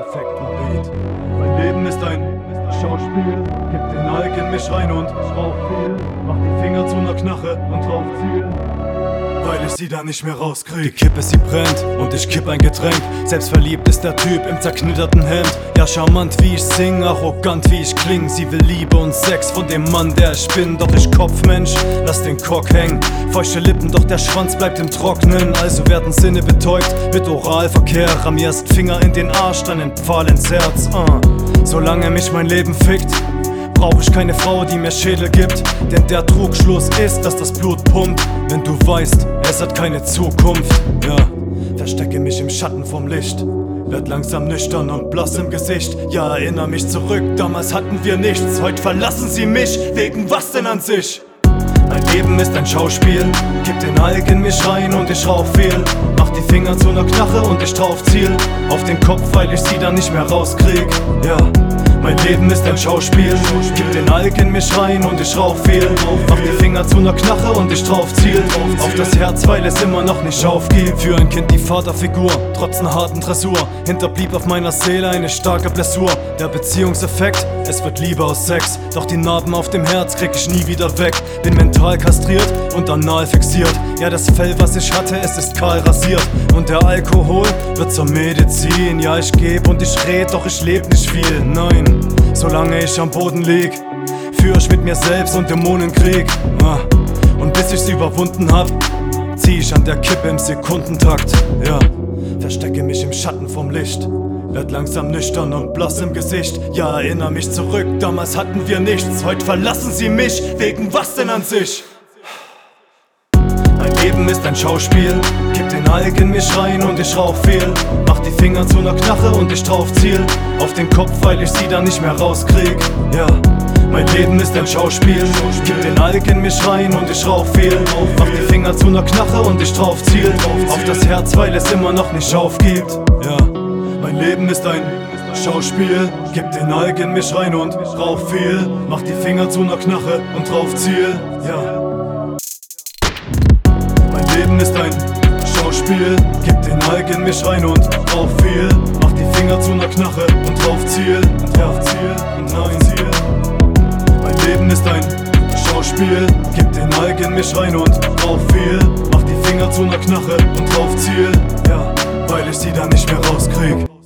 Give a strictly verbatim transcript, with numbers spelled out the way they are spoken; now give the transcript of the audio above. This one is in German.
perfekten Beat. Mein Leben ist ein Schauspiel, gib den Alk in mich rein und rauch viel. Mach die Finger zu ner Knarre und drauf zielen, weil ich sie da nicht mehr rauskrieg. Die Kippe, sie brennt und ich kipp ein Getränk. Selbstverliebt ist der Typ im zerknitterten Hemd. Ja, charmant wie ich sing, arrogant wie ich kling. Sie will Liebe und Sex von dem Mann, der ich bin. Doch ich Kopfmensch, lass den Cock hängen. Feuchte Lippen, doch der Schwanz bleibt im Trocknen. Also werden Sinne betäubt mit Oralverkehr. Ramm erst Finger in den Arsch, dann ein Pfahl ins Herz. uh. Solange mich mein Leben fickt, brauch ich keine Frau, die mir Schädel gibt. Denn der Trugschluss ist, dass das Blut pumpt, wenn du weißt, es hat keine Zukunft. Ja, verstecke mich im Schatten vom Licht, werd langsam nüchtern und blass im Gesicht. Ja, erinnere mich zurück, damals hatten wir nichts. Heute verlassen sie mich, wegen was denn an sich? Mein Leben ist ein Schauspiel, gib den Alk in mich rein und ich rauch viel. Mach die Finger zu ner Knarre und ich drauf ziel auf den Kopf, weil ich sie dann nicht mehr rauskrieg. Ja, mein Leben ist ein Schauspiel, gib den Alk in mich rein und ich rauch viel. Mach die Finger zu ner Knarre und ich drauf ziel auf das Herz, weil es immer noch nicht aufgibt. Für ein Kind die Vaterfigur, trotz ner harten Dressur, hinterblieb auf meiner Seele eine starke Blessur. Der Beziehungseffekt, es wird Liebe aus Sex, doch die Narben auf dem Herz krieg ich nie wieder weg. Bin mental kastriert und anal fixiert. Ja, das Fell, was ich hatte, es ist kahl rasiert. Und der Alkohol wird zur Medizin. Ja, ich geb und ich red, doch ich leb nicht viel. Nein, solange ich am Boden lieg, führ ich mit mir selbst und Dämonenkrieg. Und bis ich's überwunden hab, zieh ich an der Kippe im Sekundentakt. Ja, verstecke mich im Schatten vom Licht, werd langsam nüchtern und blass im Gesicht. Ja, erinnere mich zurück, damals hatten wir nichts. Heute verlassen sie mich, wegen was denn an sich? Mein Leben ist ein Schauspiel, gib den Alk in mich rein und ich rauch viel. Mach die Finger zu ner Knarre und ich drauf ziel auf den Kopf, weil ich sie dann nicht mehr rauskrieg. Ja, mein Leben ist ein Schauspiel, gib den Alk in mich rein und ich rauch viel. Mach die Finger zu ner Knarre und ich drauf ziel auf das Herz, weil es immer noch nicht aufgibt. Ja, mein Leben ist ein Schauspiel, gib den Alk in mich rein und rauch viel. Mach die Finger zu ner Knarre und drauf ziel. Ja, mein Leben ist ein Schauspiel, gib den Alk in mich rein und rauch viel. Mach die Finger zu ner Knarre und drauf ziel. Und drauf ziel und nein ziel. Mein Leben ist ein Schauspiel, gib den Alk in mich rein und rauch viel. Mach die Finger zu ner Knarre und drauf ziel. Ja, weil ich sie dann nicht mehr rauskrieg.